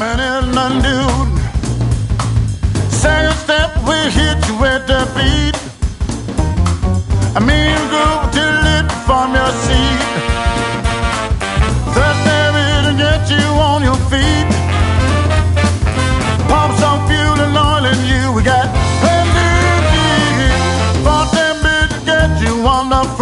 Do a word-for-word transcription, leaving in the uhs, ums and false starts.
man is none dude. Second step will hit you with the beat. I mean groove till it from your seat. Third step is to get you on your feet. Pump some fuel and oil in you. We got plenty of beat. Fourth step is to get you on the